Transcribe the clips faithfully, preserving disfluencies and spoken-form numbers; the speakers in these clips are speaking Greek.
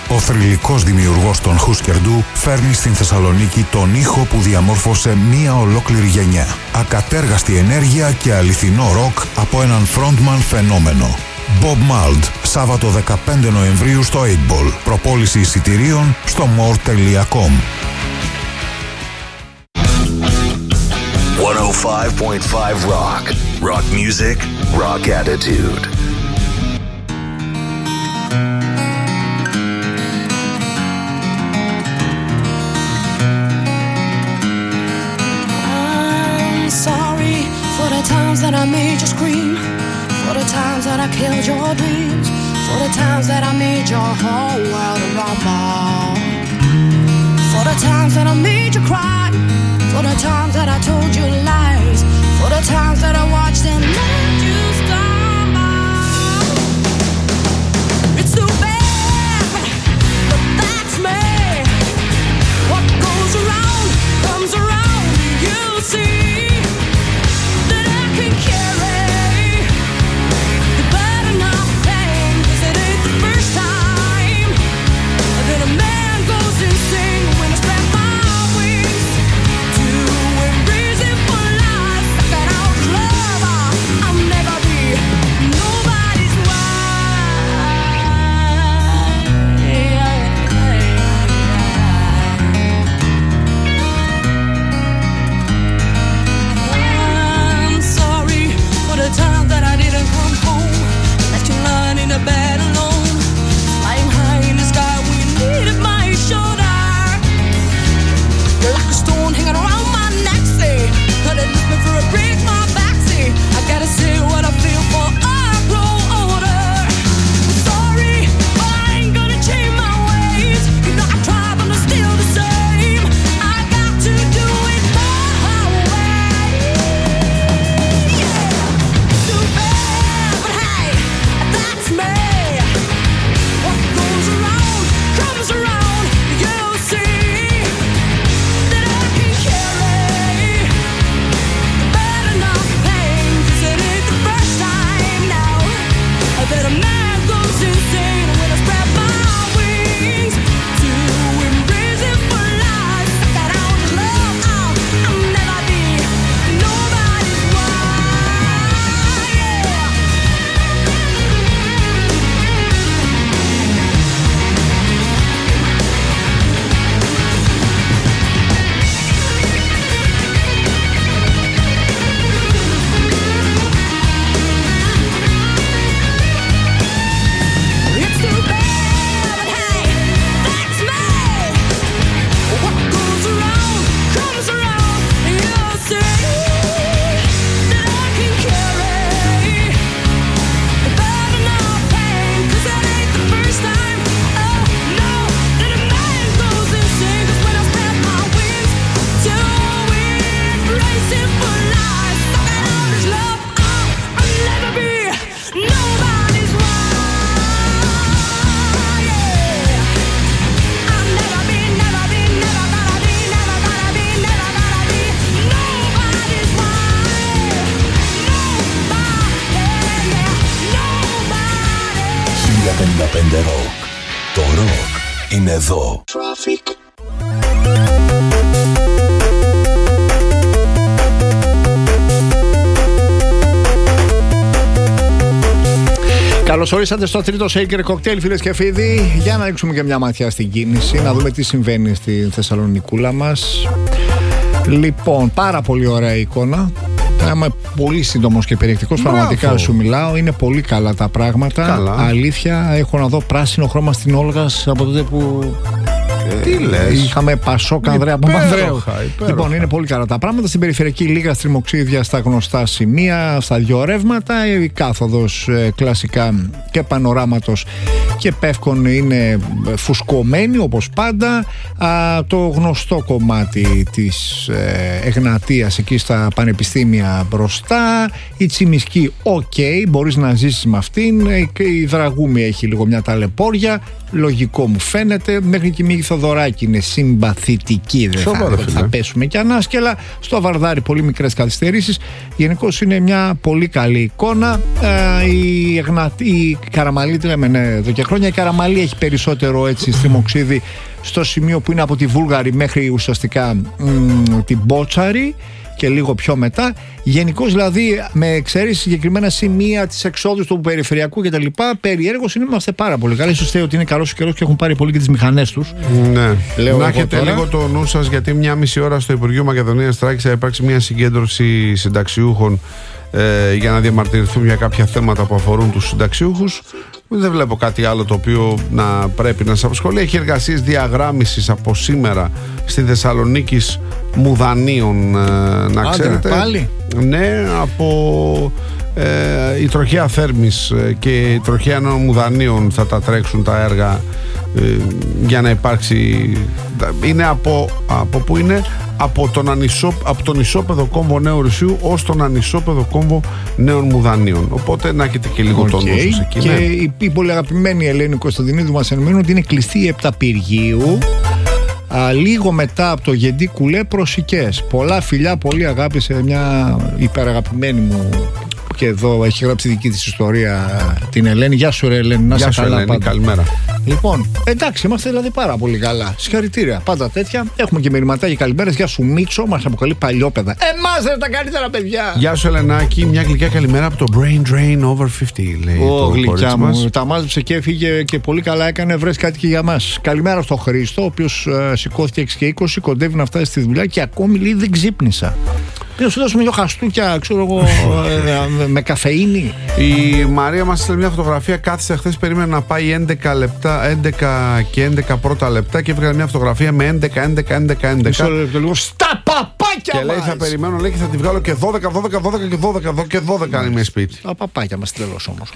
Ο θρυλικός δημιουργός των Husker Du φέρνει στην Θεσσαλονίκη τον ήχο που διαμόρφωσε μία ολόκληρη γενιά. Ακατέργαστη ενέργεια και αληθινό ροκ από έναν frontman φαινόμενο. Bob Mould, Σάββατο δεκαπέντε Νοεμβρίου στο οκτώ Ball. Προπόληση εισιτηρίων στο more τελεία com. εκατόν πέντε κόμμα πέντε Rock. Rock music, rock attitude. I'm sorry for the times that I made you scream, for the times that I killed your dreams, for the times that I made your whole world rumble, for the times that I made you cry, for the times that I told you lies, for the times that I watched and let you stumble. It's too bad, but that's me. What goes around comes around. You'll see that I can carry the burden of pain, 'cause it ain't the first time that a man goes insane when I spread my wings to embrace it for life. Sucking out love, I'll never be nobody's wife. I'm sorry for the time that I didn't come home, left you lying in the bed alone, flying high in the sky when you needed my shoulder. You're like a stone hanging around my neck, say, but it left me for a break, my back, say, I gotta say what I feel for I grow older. Sorry, but I ain't gonna change my ways. You know I try, but I'm still the same. I got to do it my way. Yeah, too bad, but hey, that's me. What goes around comes around. You'll see that I can carry the burden of pain, 'cause it ain't the first time now that a man goes insane when I spread my wings to embrace it for life. Suck it out, love out, I'll never be nobody's wife. Yeah. It's too bad, but hey, that's me. What goes around comes around. You'll see that I can carry the burden of pain, 'cause that ain't the first time, oh no, that a man goes insane. 'Cause when I spread my wings to embrace it for life, suck it out as love, oh, I'll never be nobody's wife. Yeah, I'll never be, never be, never gonna be, never gonna be, never gonna be nobody's wife. Nobody, yeah, nobody. χίλια πενήντα πέντε Rock. Το rock είναι εδώ. Traffic. Καλώς ορίσατε στο τρίτο Shaker Cocktail, φίλες και φίλοι. Για να ρίξουμε και μια ματιά στην κίνηση, να δούμε τι συμβαίνει στη Θεσσαλονικούλα μας. Λοιπόν, πάρα πολύ ωραία εικόνα. Θα είμαι πολύ σύντομος και περιεκτικός. Πραγματικά σου μιλάω. Είναι πολύ καλά τα πράγματα. Καλά. Αλήθεια, έχω να δω πράσινο χρώμα στην Όλγας από τότε που. Τι λες? Είχαμε Πασόκ Ανδρέα Παπανδρέου. Υπέροχα, υπέροχα. Λοιπόν, είναι πολύ καλά τα πράγματα. Στην περιφερειακή λίγα στριμοξίδια στα γνωστά σημεία, στα δύο ρεύματα. Η κάθοδος ε, κλασικά και πανοράματος και πεύκον είναι φουσκωμένη όπως πάντα. Α, το γνωστό κομμάτι της ε, Εγνατίας εκεί στα πανεπιστήμια μπροστά. Η Τσιμισκή, οκ, okay, μπορείς να ζήσεις με αυτήν. Η Δραγούμη έχει λίγο μια ταλαιπώρια. Λογικό μου φαίνεται. Μέχρι και η Μέγη Θοδωράκη είναι συμπαθητική, δεν θα, δεν θα πέσουμε κι ανάσκελα. Στο Βαρδάρι πολύ μικρές καθυστερήσεις. Γενικώς είναι μια πολύ καλή εικόνα. Ε, η, Εγνα... η Καραμαλή, τη λέμε ναι, εδώ και χρόνια, η Καραμαλή έχει περισσότερο έτσι στριμοξίδι στο σημείο που είναι από τη Βούλγαρη μέχρι ουσιαστικά μ, την Μπότσαρη και λίγο πιο μετά. Γενικώς δηλαδή, με εξαίρεση συγκεκριμένα σημεία της εξόδου του περιφερειακού κτλ., περιέργως είμαστε πάρα πολύ καλοί. Ίσως ότι είναι καλός ο καιρός και έχουν πάρει πολύ και τις μηχανές τους. Ναι. Λέω να έχετε τώρα λίγο το νου σας, γιατί μια μισή ώρα στο Υπουργείο Μακεδονίας Θράκης θα υπάρξει μια συγκέντρωση συνταξιούχων ε, για να διαμαρτυρηθούν για κάποια θέματα που αφορούν τους συνταξιούχους. Δεν βλέπω κάτι άλλο το οποίο να πρέπει να σας απασχολεί. Έχει εργασίες διαγράμμισης από σήμερα στη Θεσσαλονίκη Μουδανίων, ε, να Άντε, ξέρετε. Πάλι. Ναι, από ε, η τροχέα Θέρμης και η τροχέα Νέων Μουδανίων θα τα τρέξουν τα έργα ε, για να υπάρξει. Είναι από, από που είναι από τον, ανισό, από τον ισόπεδο κόμβο Νέου Ρησίου ως τον ανισόπεδο κόμβο Νέων Μουδανίων. Οπότε να έχετε και λίγο okay. τον νου σας εκεί. Και ναι. η, η πολύ αγαπημένη Ελένη Κωνσταντινίδου μας ενημερώνει ότι είναι κλειστή η Επταπυργίου. Α, λίγο μετά από το Γεντή Κουλέ προς Σικές. Πολλά φιλιά, πολύ αγάπη σε μια υπεραγαπημένη μου και εδώ έχει γράψει δική της ιστορία την Ελένη. Γεια σου ρε Ελένη, να Γεια σε σου καλά Ελένη, πάντα. καλημέρα. Λοιπόν, εντάξει, είμαστε δηλαδή πάρα πολύ καλά. Συγχαρητήρια, πάντα τέτοια. Έχουμε και μηνυματάκια καλημέρες. Γεια σου Μίτσο, μας αποκαλεί παλιόπαιδα. Εμάς δεν τα καλύτερα παιδιά. Γεια σου Ελενάκη, μια γλυκιά καλημέρα από το Brain Drain Over πενήντα, λέει. Ω, το γλυκιά μου, μας. τα μάζεψε και έφυγε και πολύ καλά έκανε. Βρες κάτι και για μας. Καλημέρα στο Χρήστο, ο οποίος ε, σηκώθηκε έξι και είκοσι, κοντεύει να φτάσει στη δουλειά και ακόμη λέει δεν ξύπνησα. Πήγα σου δώσουμε δύο χαστούκια, ξέρω εγώ, ε, με καφεΐνη. Η Μαρία μας έστειλε μια φωτογραφία. Κάθισε χθες, περίμενε να πάει έντεκα λεπτά, έντεκα και έντεκα πρώτα λεπτά και έβγαλε μια φωτογραφία με έντεκα, έντεκα, έντεκα, έντεκα. Μισό λεπτό λίγο στα παπάκια μας. Και λέει θα περιμένω, λέει, και θα τη βγάλω και δώδεκα, δώδεκα, δώδεκα και δώδεκα, δώδεκα και δώδεκα αν είμαι σπίτι. Τα παπάκια μας τρελός όμως.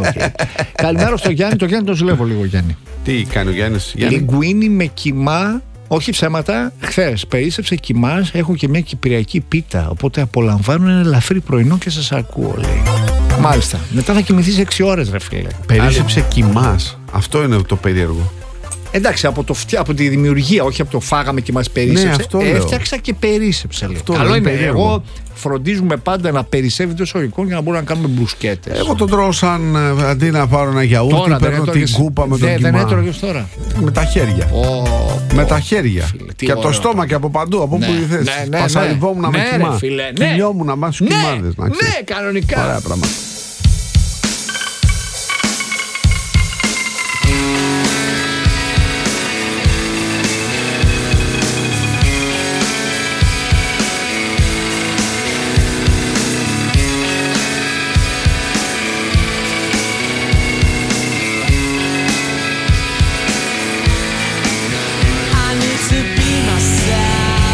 Καλημέρα στο Γιάννη, το Γιάννη τον ζηλεύω λίγο Γιάννη. Τι κάνει ο Γιάννης? Λιγκουίνι με κιμά. Όχι ψέματα, χθες περίσσεψε κοιμάς, έχω και μια κυπριακή πίτα. Οπότε απολαμβάνω ένα ελαφρύ πρωινό και σας ακούω, λέει. Μάλιστα. Μετά θα κοιμηθείς έξι ώρες, ρε φίλε. Περίσσεψε κοιμάς. Αυτό είναι το περίεργο. Εντάξει, από, το, από τη δημιουργία, όχι από το φάγαμε και μας περίσσεψε. Ναι, αυτό λέω. Έφτιαξα και περίσσεψε. Αυτό Καλό είναι. περίεργο. Εγώ φροντίζουμε πάντα να περισσεύει το εισαγωγικό για να μπορούμε να κάνουμε μπρουσκέτες. Εγώ τον τρώω σαν ε, αντί να πάρω ένα γιαούρτι, παίρνω την κούπα με τον δε, κοιμά. Δεν έτρωγες τώρα. Με τα χέρια. Oh, με oh, τα χέρια. Φίλε, και από το στόμα και από παντού. Από ναι, όπου θες. ναι, ναι, Πασαλιβόμουν ναι, με ναι, κοιμά. Κυλιόμουν με στους κοιμάδες. Ναι, ναι, κανονικά. Ωραία πράγματα.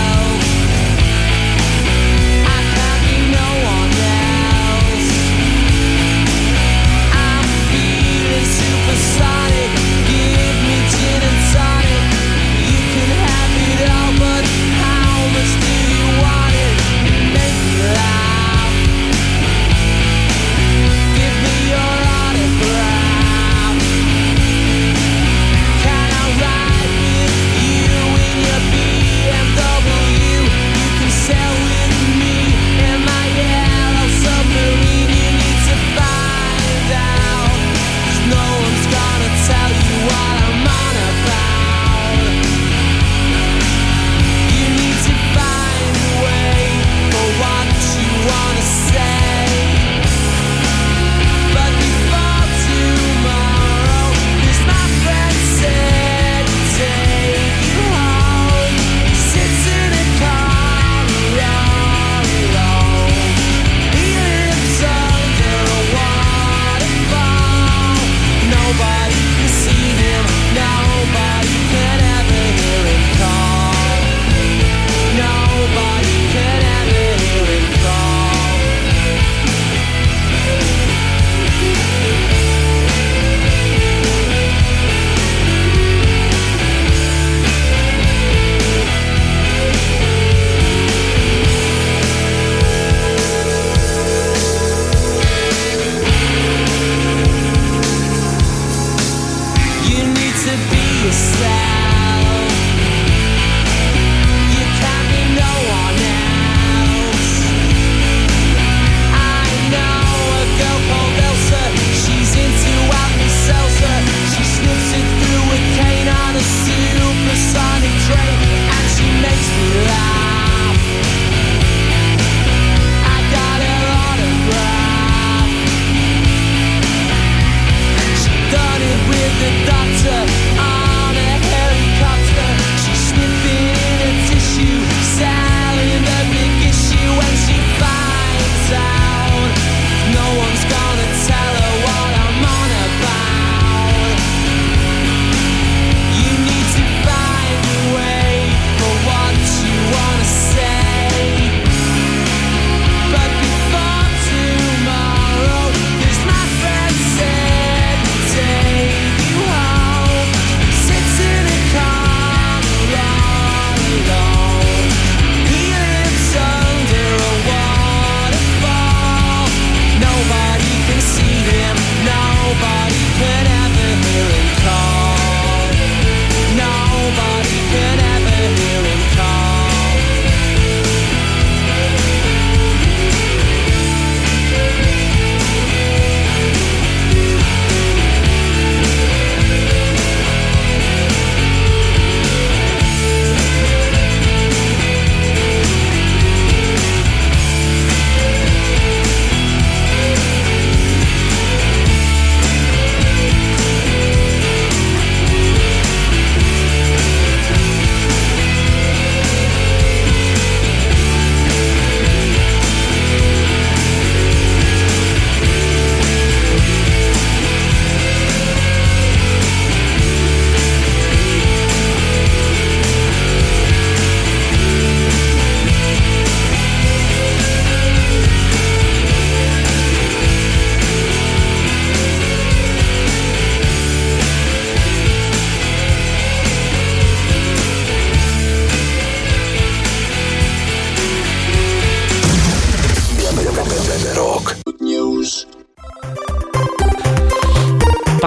I can't be no one else.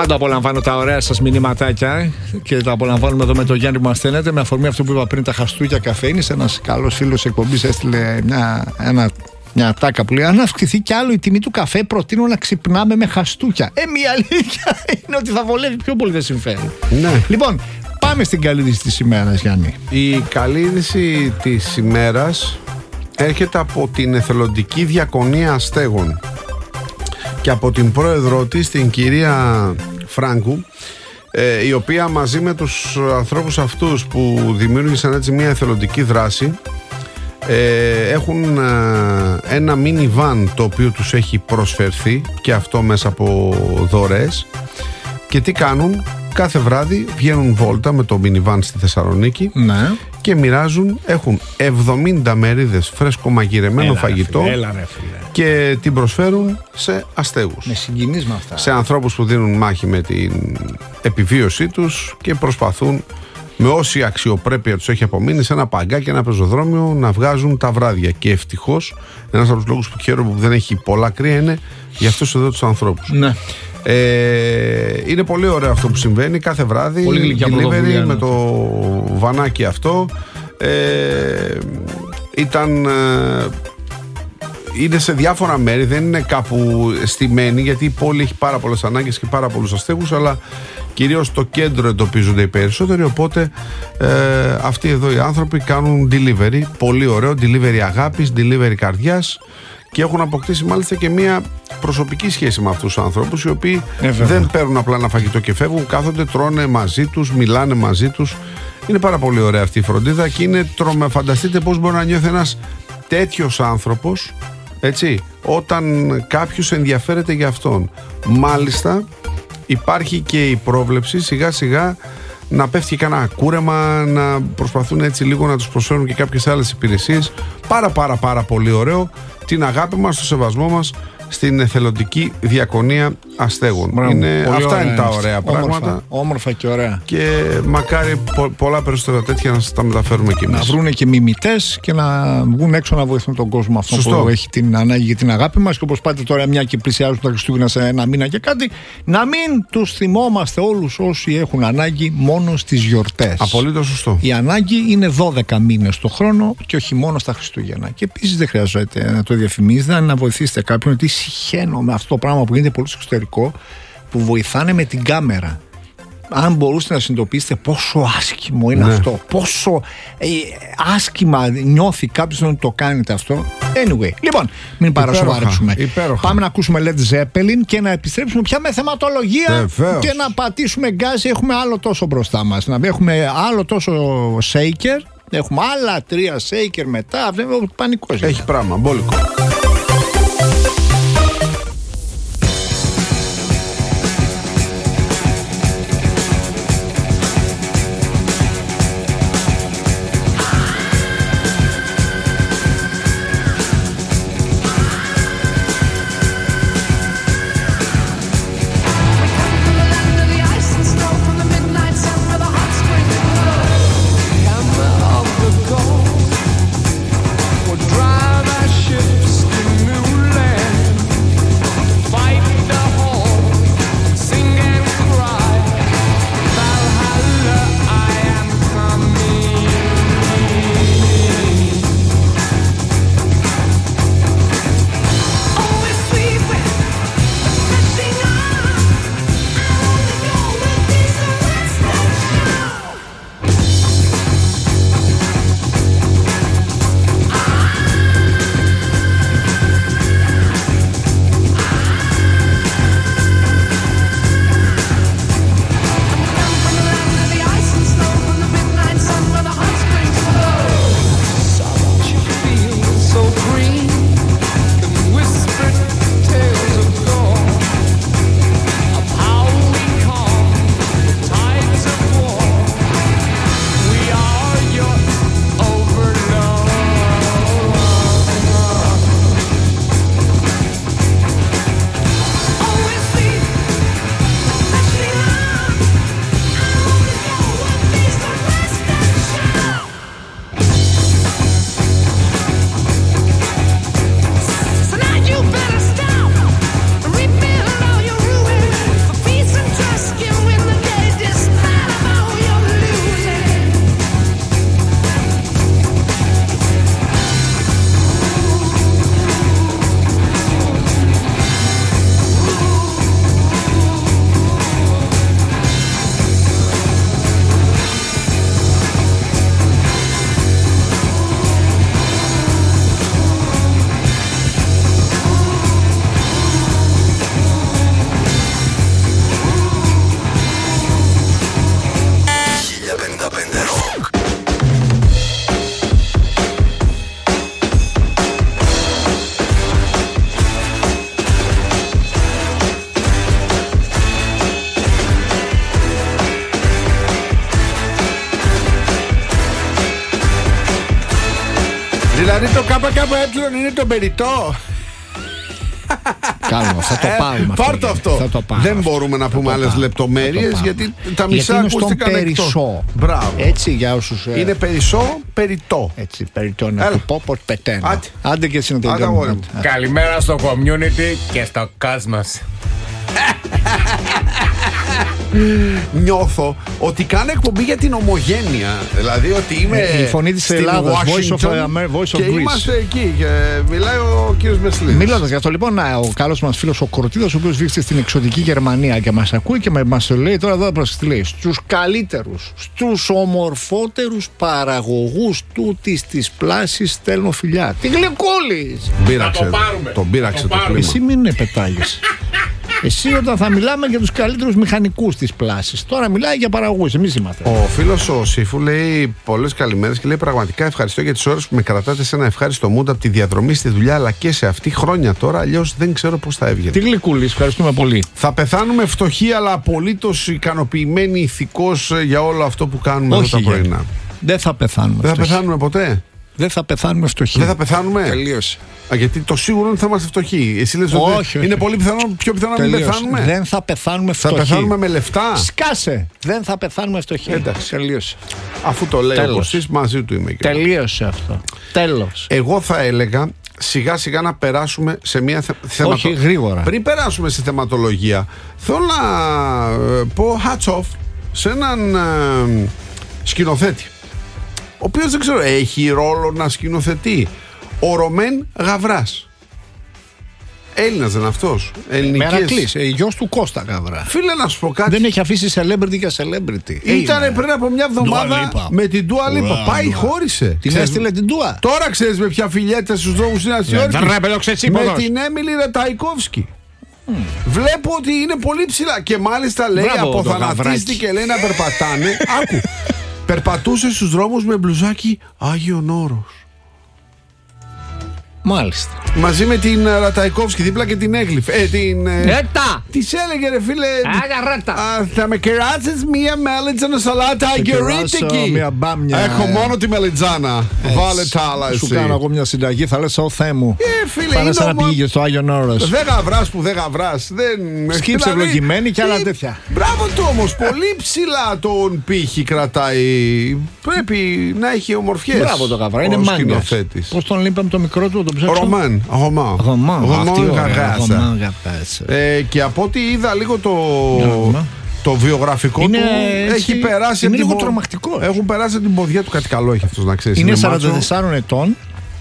Πάντα απολαμβάνω τα ωραία σας μηνύματάκια και τα απολαμβάνουμε εδώ με τον Γιάννη που μας στέλνετε. Με αφορμή αυτό που είπα πριν, τα χαστούκια καφέινης. Ένας καλός φίλος εκπομπής έστειλε μια, ένα, μια τάκα που λέει: αν αυξηθεί κι άλλο η τιμή του καφέ, προτείνω να ξυπνάμε με χαστούκια. Ε, μια αλήθεια είναι ότι θα βολεύει πιο πολύ, δεν συμφέρει. Ναι. Λοιπόν, πάμε στην καλή είδηση της ημέρας, Γιάννη. Η καλή είδηση της ημέρας έρχεται από την εθελοντική διακονία αστέγων και από την πρόεδρό της, την κυρία Φράγκου, ε, η οποία μαζί με τους ανθρώπους αυτούς που δημιούργησαν έτσι μια εθελοντική δράση ε, έχουν ε, ένα mini van το οποίο τους έχει προσφερθεί και αυτό μέσα από δωρεές. Και τι κάνουν? Κάθε βράδυ βγαίνουν βόλτα με το minivan στη Θεσσαλονίκη, ναι, και μοιράζουν, έχουν εβδομήντα μερίδες φρέσκο-μαγειρεμένο φαγητό, ρε, έλα, ρε, και την προσφέρουν σε αστέγους. Με συγκινείς με αυτά. Σε ανθρώπους που δίνουν μάχη με την επιβίωσή τους και προσπαθούν με όση αξιοπρέπεια τους έχει απομείνει σε ένα παγκάκι, ένα πεζοδρόμιο, να βγάζουν τα βράδια. Και ευτυχώς ένας από τους λόγους που χαίρομαι που δεν έχει πολλά κρύα είναι για αυτούς εδώ τους ανθρώπους. Ναι. Ε, είναι πολύ ωραίο αυτό που συμβαίνει κάθε βράδυ. Delivery με το βανάκι αυτό. Ε, ήταν ε, είναι σε διάφορα μέρη, δεν είναι κάπου στημένη, γιατί η πόλη έχει πάρα πολλές ανάγκες και πάρα πολλούς αστέγους, αλλά κυρίως στο κέντρο εντοπίζονται οι περισσότεροι. Οπότε ε, αυτοί εδώ οι άνθρωποι κάνουν delivery, πολύ ωραίο, delivery αγάπης, delivery καρδιάς, και έχουν αποκτήσει μάλιστα και μια προσωπική σχέση με αυτούς τους ανθρώπους, οι οποίοι ε, δεν παίρνουν απλά ένα φαγητό και φεύγουν, κάθονται, τρώνε μαζί τους, μιλάνε μαζί τους. Είναι πάρα πολύ ωραία αυτή η φροντίδα και είναι τρομε... φανταστείτε πώς μπορεί να νιώθει ένας τέτοιος άνθρωπος, έτσι, όταν κάποιος ενδιαφέρεται για αυτόν. Μάλιστα υπάρχει και η πρόβλεψη σιγά σιγά να πέφτει κανένα κούρεμα, να προσπαθούν έτσι λίγο να τους προσφέρουν και κάποιες άλλες υπηρεσίες. Πάρα πάρα πάρα πολύ ωραίο. Την αγάπη μας, το σεβασμό μας στην εθελοντική διακονία αστέγων. Είναι, αυτά ωραία, είναι τα ωραία όμορφα, πράγματα. Όμορφα και ωραία. Και μακάρι πο, πολλά περισσότερα τέτοια να τα μεταφέρουμε κι εμείς. Να βρούνε και μιμητές και να βγουν έξω να βοηθούν τον κόσμο αυτό. Σωστό. Που έχει την ανάγκη για την αγάπη μας. Και όπως πάτε τώρα, μια και πλησιάζουν τα Χριστούγεννα σε ένα μήνα και κάτι, να μην τους θυμόμαστε όλους όσοι έχουν ανάγκη μόνο στις γιορτές. Απολύτως σωστό. Η ανάγκη είναι δώδεκα μήνες το χρόνο και όχι μόνο στα Χριστούγεννα. Και επίσης δεν χρειάζεται να το διαφημίζετε, να βοηθήσετε κάποιον, ότι συχαίνω με αυτό το πράγμα που γίνεται πολύ στο εξωτερικό, που βοηθάνε με την κάμερα. Αν μπορούσατε να συνειδητοποιήσετε πόσο άσχημο είναι, ναι, αυτό, πόσο ε, άσχημα νιώθει κάποιος όταν το κάνετε αυτό. Anyway, λοιπόν, μην παρασοβαρέψουμε. Πάμε να ακούσουμε Led Zeppelin και να επιστρέψουμε πια με θεματολογία. Βεβαίως. Και να πατήσουμε γκάζι. Έχουμε άλλο τόσο μπροστά μας. Να έχουμε άλλο τόσο shaker. Έχουμε άλλα τρία shaker μετά. Αυτό είναι πανικός. Έχει πράγμα, μπόλικο. Drive our ships Δηλαδή το ΚΚΕ είναι το περιττό. Κάνω, θα το πάρουμε. Πάρ' το αυτό. Θα το πάρουμε. Δεν μπορούμε να πούμε άλλες λεπτομέρειες γιατί τα μισά ακούστηκαν εκτός. Περισσό. Μπράβο. Έτσι για όσους. Είναι περισσό, περιττό. Έτσι, περιττό να του πω πως πεταίνω. Άντε. Άντε και εσύ να Άντε, τελειώνουμε. αγόρι μου. Καλημέρα στο community και στο Cosmos. Νιώθω ότι κάνω εκπομπή για την ομογένεια. Δηλαδή ότι είμαι Η φωνή της στην Ελλάδας, Voice of Washington Amer- Voice of και Greece. είμαστε εκεί και μιλάει ο κύριος Μεσλίδης. Μιλώντας γι' αυτό, λοιπόν, να, ο καλός μας φίλος ο Κορτίδας, ο οποίος βρίσκεται στην εξωτική Γερμανία και μας ακούει και μας το λέει τώρα εδώ, προσεχτή, λέει, στους καλύτερους, στους ομορφότερους παραγωγούς τούτης της πλάσης στέλνω φιλιά. Τι γλυκούλης! Πήραξε, Θα το πάρουμε. τον πήραξε Θα το το πάρουμε. κλίμα. Εσύ μην πετάγεις. Εσύ όταν θα μιλάμε για τους καλύτερους μηχανικούς της πλάσης. Τώρα μιλάει για παραγωγούς, εμείς είμαστε. Ο φίλος ο Σύφου λέει πολλές καλημέρες και λέει πραγματικά ευχαριστώ για τις ώρες που με κρατάτε σε ένα ευχάριστο mood από τη διαδρομή στη δουλειά αλλά και σε αυτή χρόνια τώρα. Αλλιώς δεν ξέρω πώς θα έβγαινε. Τι γλυκούλης, ευχαριστούμε πολύ. Θα πεθάνουμε φτωχοί αλλά απολύτως ικανοποιημένοι ηθικώς για όλο αυτό που κάνουμε εδώ τα Γιάννη. πρωινά. Δεν θα πεθάνουμε. Δεν θα φτωχοί. πεθάνουμε ποτέ. Δεν θα πεθάνουμε φτωχοί. Δεν θα πεθάνουμε. Τελείωσε. Α, γιατί το σίγουρο είναι ότι θα είμαστε φτωχοί. Εσύ λες ότι Όχι, όχι. είναι πολύ πιθανό, πιο πιθανό να μην Τελείωσε. πεθάνουμε. Δεν θα πεθάνουμε Θα φτωχοί. πεθάνουμε με λεφτά. Σκάσε. Δεν θα πεθάνουμε φτωχοί. Εντάξει. Τελείωσε. Αφού το λέει Τέλος. όπως εσείς, μαζί του είμαι. Και εγώ. Τελείωσε αυτό. Τέλος. Εγώ θα έλεγα σιγά σιγά να περάσουμε σε μια θε... θεματο- Όχι, γρήγορα. Πριν περάσουμε σε θεματολογία, θέλω να ε, πω hats off σε έναν ε, σκηνοθέτη. Ο οποίος δεν ξέρω, έχει ρόλο να σκηνοθετεί. Ο Ρωμέν Γαβράς. Έλληνας δεν είναι αυτός. Ελληνικές. Μερακλής, ε, γιος του Κώστα Γαβρά. Φίλε, να σου πω κάτι. Δεν έχει αφήσει celebrity για celebrity. Ήτανε Είναι. πριν από μια Dua εβδομάδα Lipa. με την Dua Lipa. Ουα, Πάει, Dua. χώρισε. Την Ξέρεις- έστειλε την Dua. Τώρα ξέρεις με ποια φιλιέται στους δρόμους της Νέας Ναι, Υόρκης. δεν ρέπε, το ξετσίποδος. Με την Έμιλι Ρεταϊκόφσκι. Βλέπω ότι είναι πολύ ψηλά. Και μάλιστα λέει Μπράβο, το αποθανατίστηκε, γαβράκι. λέει να περπατάνε. Άκου. Περπατούσε στους δρόμους με μπλουζάκι Άγιον Όρος. Μάλιστα. Μαζί με την ε, Ραταϊκόφσκι δίπλα και την έγλυφε. Ε, την. ε, Έτα! Της έλεγε ρε φίλε. Αγαράτα! «Α, θα με κεράσεις μία μέλιτζανα σαλάτα αγκερίτικη. κεράσω μία μπάμια». Έχω μόνο τη μελιτζάνα. Βάλε τα άλλα εσύ. Σου κάνω εγώ μια συνταγή, θα λες, «Ω Θεέ μου». Ε, φίλε, Θα είναι λες να όμως- πήγε στο Άγιον Όρος. Δεν γαβράς που δεν γαβράς. Δεν... Σκύψε δηλαδή, ευλογημένη και άλλα ε, τέτοια. Μπράβο του όμως. Πολύ ψηλά τον πύχη κρατάει. Πρέπει να έχει ομορφιές. Μπράβο το Γαβρά, είναι ο μάγκας. σκηνοθέτης. Πώς τον λείπαμε το μικρό του, το Ο ψάξω. Ρωμάν. Ρωμάν. Ρωμάν. Ρωμάν Αχ, τι ωραία, Γαγάσα. Ρωμάν Γαγάσα. Ε, και από ό,τι είδα λίγο το, Ρωμάν. το βιογραφικό Είναι του, έτσι- έχει περάσει. είναι από την λίγο πο- τρομακτικός. Έχουν περάσει από την ποδιά του, κάτι καλό έχει αυτός να ξέρεις. Είναι μάτσο. σαράντα τεσσάρων ετών.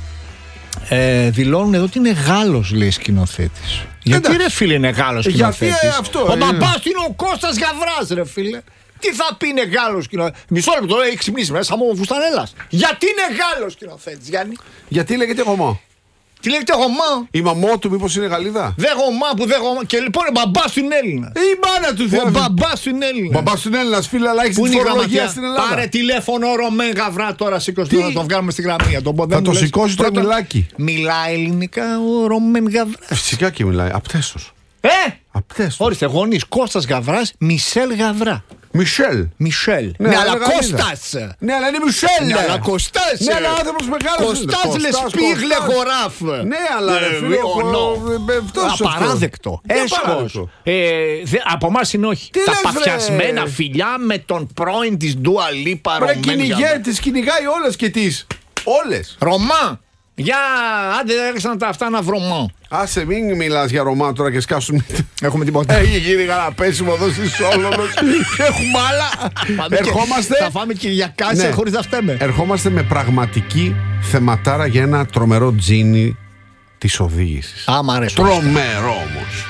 Ε, δηλώνουν εδώ ότι είναι Γάλλος, λέει, σκηνοθέτης. Γιατί Εντάξει. ρε φίλε είναι Γάλλος Γιατί, σκηνοθέτης? ε, αυτό, Ο ε, μπαμπάς του είναι ο Κώστας Γαβράς, ρε φίλε. Τι θα πει είναι Γάλλος σκηνοθέτης? Μισό λεπτό, έχει ξυπνήσει μέσα μου ο Φουστανέλας. Γιατί είναι Γάλλος σκηνοθέτης, Γιάννη? Γιατί λέγεται Ρωμάν. Τι λέγεται Ρωμάν? Η μαμό του μήπως είναι Γαλλίδα. Δε Ρωμάν που δε Ρωμάν. Και λοιπόν ο μπαμπάς του είναι Έλληνα. Η μάνα του Ο δηλαδή. μπαμπάς του είναι Έλληνα. Μπαμπάς του είναι Έλληνας, φίλε, αλλά έχει Πού την είναι η φορολογία γραμματεία? στην Ελλάδα. Πάρε τηλέφωνο Ρωμέν Γαβρά τώρα, σήκωσε Τι? το, να το βγάλουμε στη γραμμή. Για τον ποδέ Θα μου το λες. σηκώσει το Πρώτον, μιλάκι. Μιλάει ελληνικά ο Ρωμέν Γαβρά. Φυσικά και μιλάει. Απτέστος. Ε! Απτέστος. Όριστε, γονείς Κώστας Γαβράς, Μισελ Γαβρά. Μισελ. Μισελ. Ναι, Ναι, αλλά αλλά Γαλλίδα. Κώστας. Ναι, αλλά είναι Μισελ. Ναι, αλλά Κωστάς. Ναι, αλλά άνθρωπος μεγάλος είναι. Κωστάς λες Κωστάς, πίγλε Κωστάς. χωράφ. Ναι, αλλά ρε φίλε, Ε, ο- νο. ε, ε, αυτός αυτό. Απαράδεκτο. Τι Έσχος. απαράδεκτο? Ε, δε- από εμάς είναι όχι. Τι Τα λες, παθιασμένα ρε? φιλιά με τον πρώην της Ντούα Λίπα Ρε Ρωμέν κυνηγέ, Γαβρά. τις κυνηγάει όλες και τις. Όλες. Ρωμά. Για άντε έριξαν τα αυτά να βρωμά. Άσε, μην μιλάς για Ρωμά τώρα και σκάσουν. Έχουμε τίποτα. Έχει γίνει κανένα πέσιμο εδώ στη Σόλωνος. Έχουμε άλλα. Πάμε και- Ερχόμαστε. Θα φάμε Κυριακά Ναι. χωρίς να φταίμε. Ερχόμαστε με πραγματική θεματάρα για ένα τρομερό τζίνι της οδήγησης. Α, μ' αρέσει. Τρομερό όμως.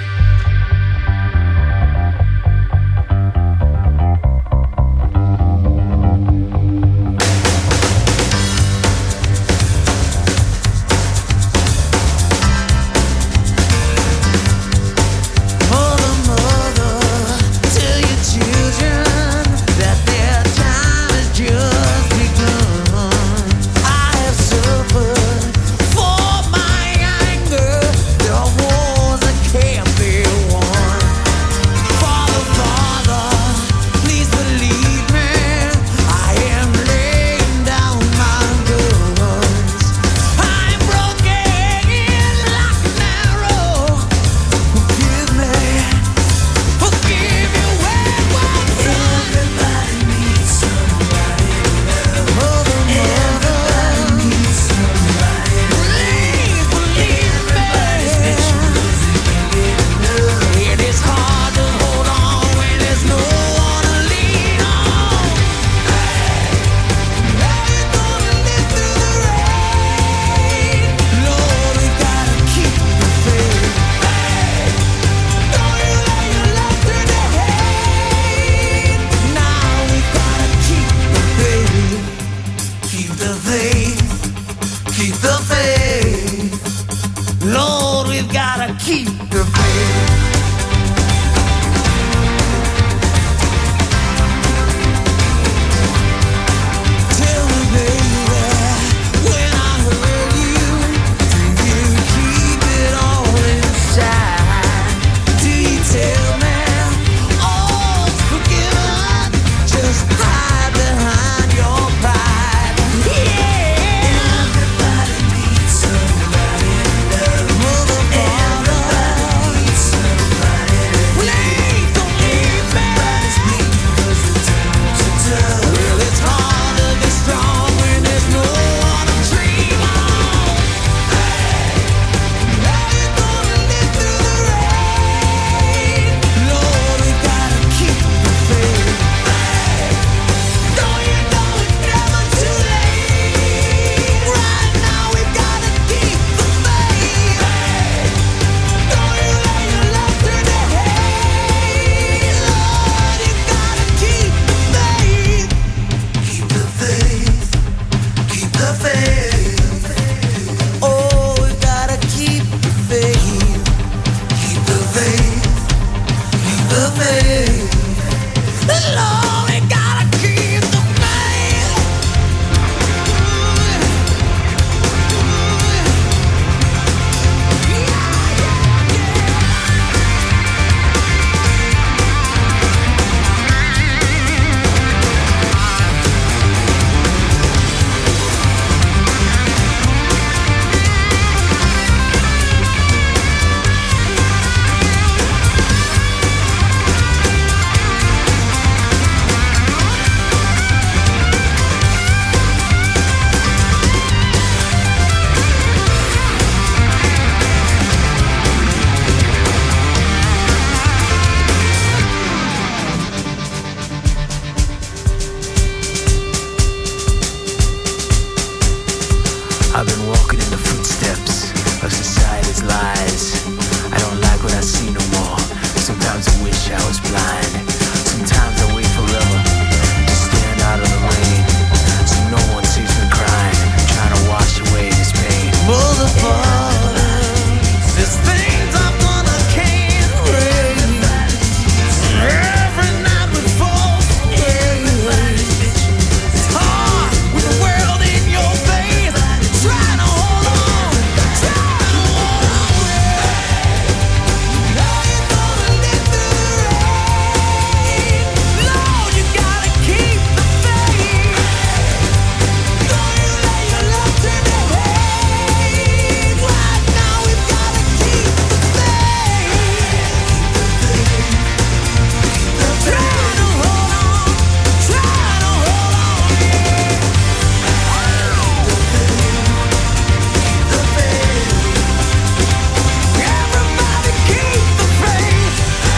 Mother, mother, tell your children that their time has just begun. I have suffered for my anger. There was a I've been walking in the footsteps of society's lies. I don't like what I see no more. Sometimes I wish I was blind. Sometimes I wait forever to stand out of the rain, so no one sees me crying, trying to wash away this pain. Motherfucker, there's things I've done I can't erase. Every night we fall. It's hard with the world in your face, trying to hold on, trying to hold on. Now you're gonna live through the rain. Lord, you gotta keep the faith. Don't you let your love turn to hate. Right now we've gotta keep the faith. Trying to hold on, trying to hold on, yeah. The faith. Everybody keep the faith.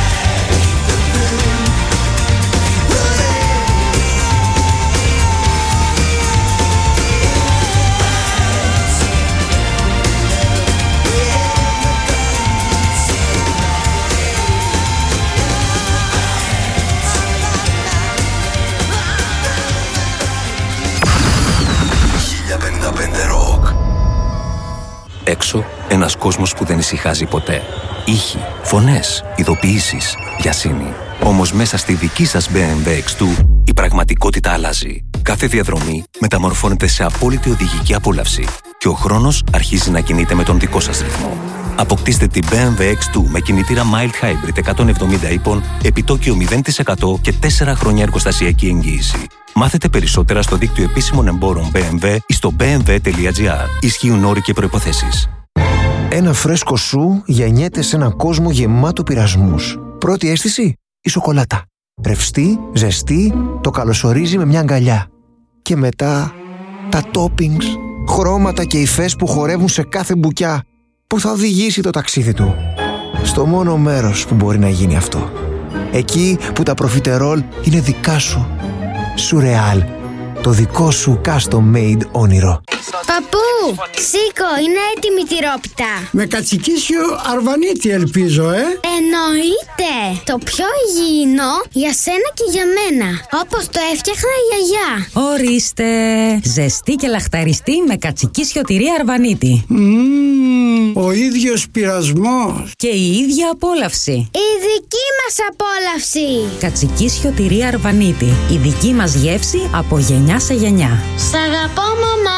χίλια πενήντα πέντε Rock. Έξω, ένας κόσμος που δεν ησυχάζει ποτέ. Ήχοι, φωνές, ειδοποιήσεις, βιασύνη. Όμως μέσα στη δική σας μπι εμ ντάμπλιου εξ δύο η πραγματικότητα αλλάζει. Κάθε διαδρομή μεταμορφώνεται σε απόλυτη οδηγική απόλαυση και ο χρόνος αρχίζει να κινείται με τον δικό σας ρυθμό. Αποκτήστε την μπι εμ ντάμπλιου εξ δύο με κινητήρα Mild Hybrid εκατόν εβδομήντα ύπων, επιτόκιο μηδέν τοις εκατό και τέσσερα χρόνια εργοστασιακή εγγύηση. Μάθετε περισσότερα στο δίκτυο επίσημων εμπόρων μπι εμ ντάμπλιου ή στο μπι εμ ντάμπλιου τελεία τζι άρ. Ισχύουν όροι και προϋποθέσεις. Ένα φρέσκο σου γεννιέται σε έναν κόσμο γεμάτο πειρασμούς. Πρώτη αίσθηση, η σοκολάτα. Ρευστή, ζεστή, το καλωσορίζει με μια αγκαλιά. Και μετά, τα toppings, χρώματα και υφές που χορεύουν σε κάθε μπουκιά, που θα οδηγήσει το ταξίδι του στο μόνο μέρος που μπορεί να γίνει αυτό. Εκεί που τα προφιτερόλ είναι δικά σου. Σουρεάλ, το δικό σου custom made όνειρο. Παππού, σήκω, είναι έτοιμη η τυρόπιτα. Με κατσικίσιο αρβανίτη ελπίζω, ε. Εννοείται. Το πιο υγιεινό για σένα και για μένα. Όπως το έφτιαχνα η γιαγιά. Ορίστε. Ζεστή και λαχταριστή με κατσικίσιο τυρί αρβανίτη. Mm, ο ίδιος πειρασμός. Και η ίδια απόλαυση. Η δική μας απόλαυση. Κατσικίσιο τυρί αρβανίτη. Η δική μας γεύση από γενιά σε γενιά. Σ' αγαπώ, μαμά.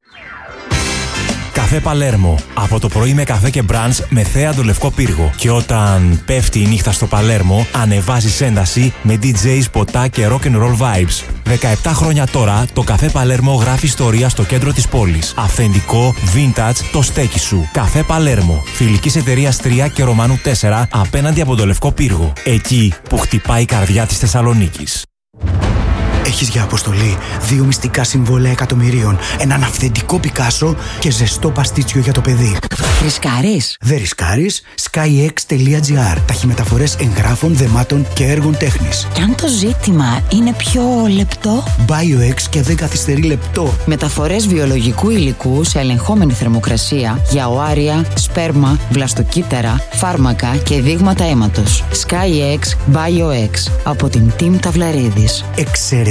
Καφέ Παλέρμο. Από το πρωί με καφέ και μπραντς με θέατο λευκό πύργο. Και όταν πέφτει η νύχτα στο Παλέρμο, ανεβάζεις ένταση με ντι τζέις, ποτά και rock and roll vibes. δεκαεπτά χρόνια τώρα, το καφέ Παλέρμο γράφει ιστορία στο κέντρο της πόλης. Αυθεντικό, vintage, το στέκι σου. Καφέ Παλέρμο. Φιλικής εταιρείας τρία και Ρωμανού τέσσερα απέναντι από το λευκό πύργο. Εκεί που χτυπάει η καρδιά της Θεσσαλονίκης. Έχεις για αποστολή δύο μυστικά συμβόλαια εκατομμυρίων, έναν αυθεντικό Πικάσο και ζεστό παστίτσιο για το παιδί. Ρισκάρεις? Δεν ρισκάρεις. skyx τελεία τζι άρ. Ταχυμεταφορές εγγράφων, δεμάτων και έργων τέχνης. Και αν το ζήτημα είναι πιο λεπτό? BioX και δεν καθυστερεί λεπτό. Μεταφορές βιολογικού υλικού σε ελεγχόμενη θερμοκρασία για οάρια, σπέρμα, βλαστοκύτταρα, φάρμακα και δείγματα αίματος. skyx BioX από την Team Ταυλαρίδης. Εξαιρετικά.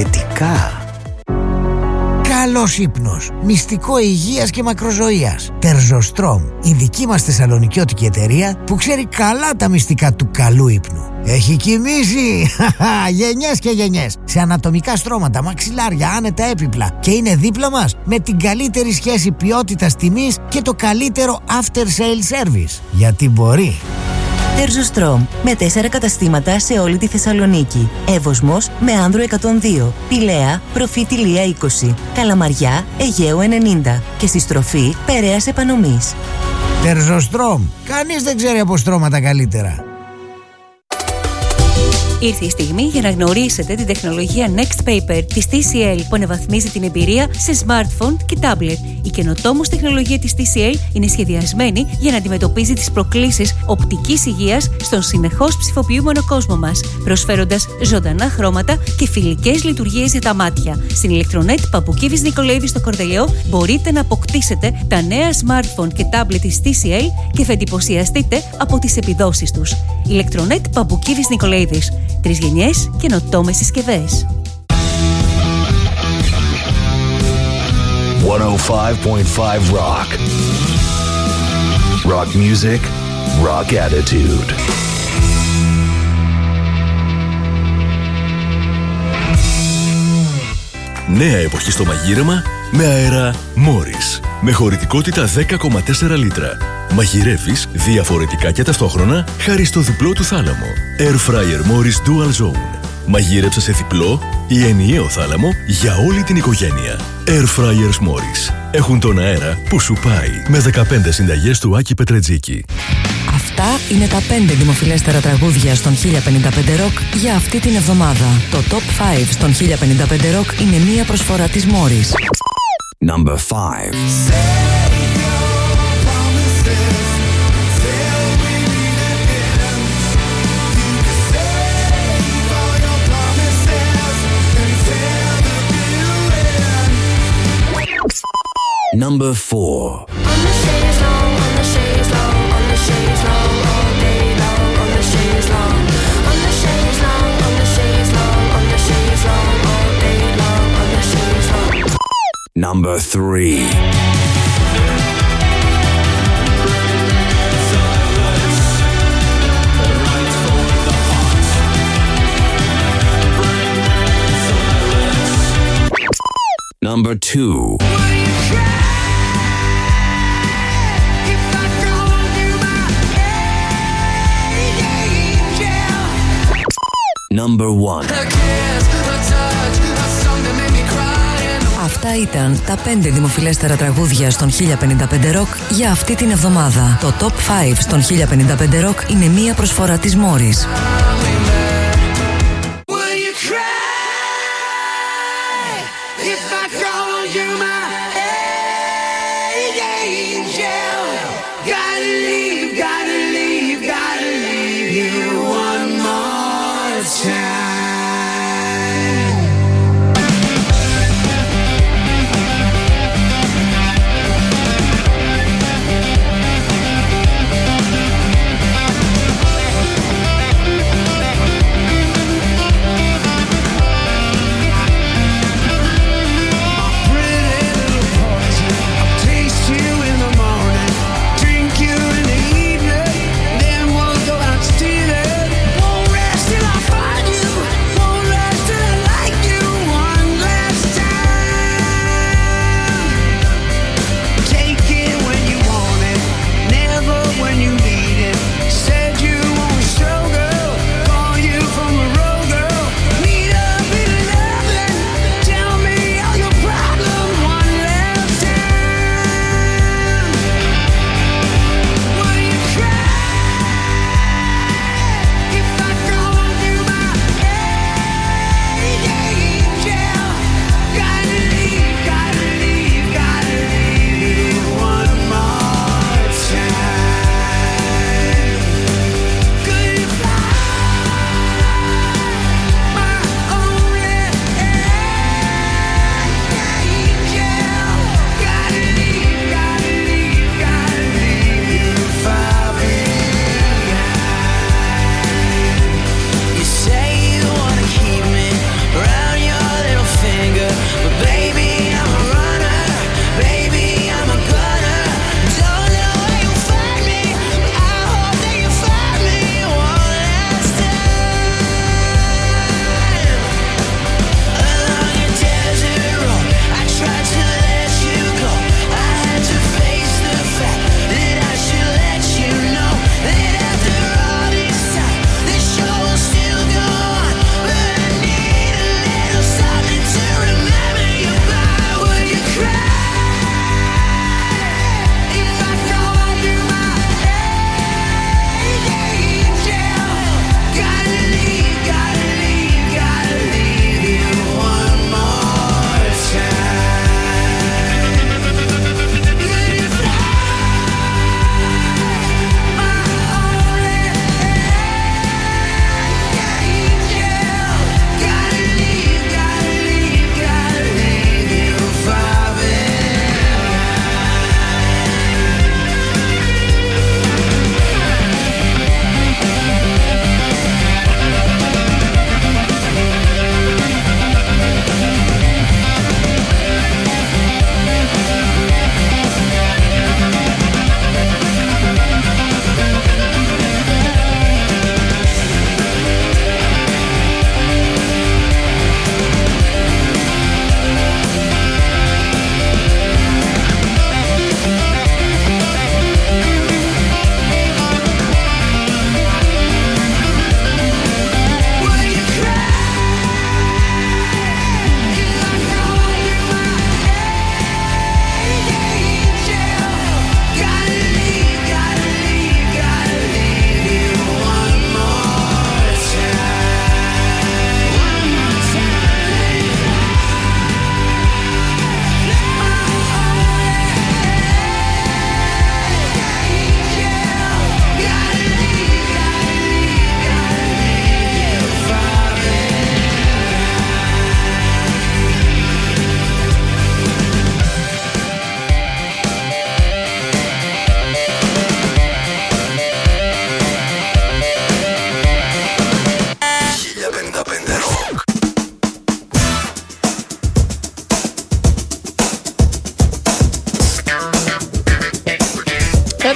Καλός ύπνος, μυστικό υγείας και μακροζωίας. Τερζοστρόμ, η δική μας θεσσαλονικιώτικη εταιρεία που ξέρει καλά τα μυστικά του καλού ύπνου. Έχει κοιμήσει γενιές και γενιές σε ανατομικά στρώματα, μαξιλάρια, άνετα έπιπλα και είναι δίπλα μας με την καλύτερη σχέση ποιότητας τιμής και το καλύτερο after sale service. Γιατί μπορεί. Τερζοστρόμ, με τέσσερα καταστήματα σε όλη τη Θεσσαλονίκη. Εύωσμος με Άνδρο εκατόν δύο, Πηλαία, Προφήτη Λία είκοσι, Καλαμαριά, Αιγαίου ενενήντα και στη στροφή Περαίας Επανομής. Τερζοστρόμ, κανείς δεν ξέρει από στρώματα καλύτερα. Ήρθε η στιγμή για να γνωρίσετε την τεχνολογία Next Paper της τι σι ελ που αναβαθμίζει την εμπειρία σε smartphone και tablet. Η καινοτόμως τεχνολογία της τι σι ελ είναι σχεδιασμένη για να αντιμετωπίζει τις προκλήσεις οπτικής υγείας στον συνεχώς ψηφοποιούμενο κόσμο μας, προσφέροντας ζωντανά χρώματα και φιλικές λειτουργίες για τα μάτια. Στην Electronet Παπουκίβης Νικολαίδη στο Κορδελιό μπορείτε να αποκτήσετε τα νέα smartphone και tablet της τι σι ελ και θα εντυπωσιαστείτε από τις επιδόσεις τους. Electronet Παπουκίβης Νικολαίδης. Τρεις γενιές καινοτόμες συσκευές. εκατόν πέντε κόμμα πέντε Rock. Rock music, rock attitude. Νέα εποχή στο μαγείρεμα με αέρα Morris. Με χωρητικότητα δέκα κόμμα τέσσερα λίτρα. Μαγειρεύεις διαφορετικά και ταυτόχρονα χάρη στο διπλό του θάλαμο. Air Fryer Morris Dual Zone. Μαγείρεψε σε διπλό ή ενιαίο θάλαμο για όλη την οικογένεια. Air Fryers Morris. Έχουν τον αέρα που σου πάει. Με δεκαπέντε συνταγές του Άκη Πετρετζίκη. Αυτά είναι τα πέντε δημοφιλέστερα τραγούδια στον χίλια πενήντα πέντε Rock για αυτή την εβδομάδα. Το Top πέντε στον χίλια πενήντα πέντε Rock είναι μία προσφορά της Morris. Number five. Number four. Number three. Number two. Number one. Αυτά ήταν τα πέντε δημοφιλέστερα τραγούδια στον χίλια πενήντα πέντε Rock για αυτή την εβδομάδα. Το Top πέντε στον χίλια πενήντα πέντε Rock είναι μία προσφορά της Morris.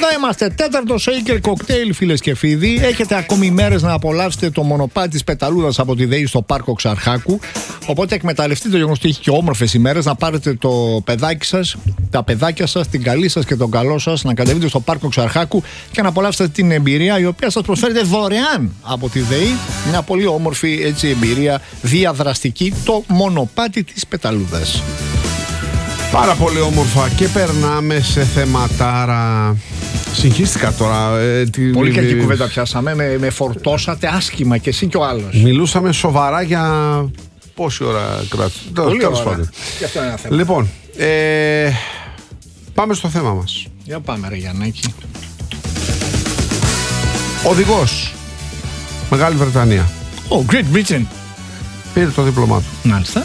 είμαστε. Τέταρτο shaker cocktail, φίλες και φίλοι. Έχετε ακόμη μέρες να απολαύσετε το μονοπάτι της πεταλούδας από τη ΔΕΗ στο πάρκο Ξαρχάκου. Οπότε εκμεταλλευτείτε το γεγονός ότι έχει και όμορφες ημέρες να πάρετε το παιδάκι σας, τα παιδάκια σας, την καλή σας και τον καλό σας, να κατεβείτε στο πάρκο Ξαρχάκου και να απολαύσετε την εμπειρία η οποία σας προσφέρεται δωρεάν από τη ΔΕΗ. Μια πολύ όμορφη έτσι εμπειρία διαδραστική, το μονοπάτι της πεταλούδας. Πάρα πολύ όμορφα και περνάμε σε θεματάρα. Συγχύστηκα τώρα. Ε, τη, πολύ κακή ε, κουβέντα πιάσαμε. Με, με φορτώσατε άσχημα και εσύ και ο άλλος. Μιλούσαμε σοβαρά για πόση ώρα κράτησε. Πολύ ωραία. Και αυτό είναι ένα θέμα. Λοιπόν, ε, πάμε στο θέμα μας. Για πάμε ρε Γιαννάκη. Οδηγός Μεγάλη Βρετανία. Oh, Great Britain. Πήρε το δίπλωμά του. Μάλιστα.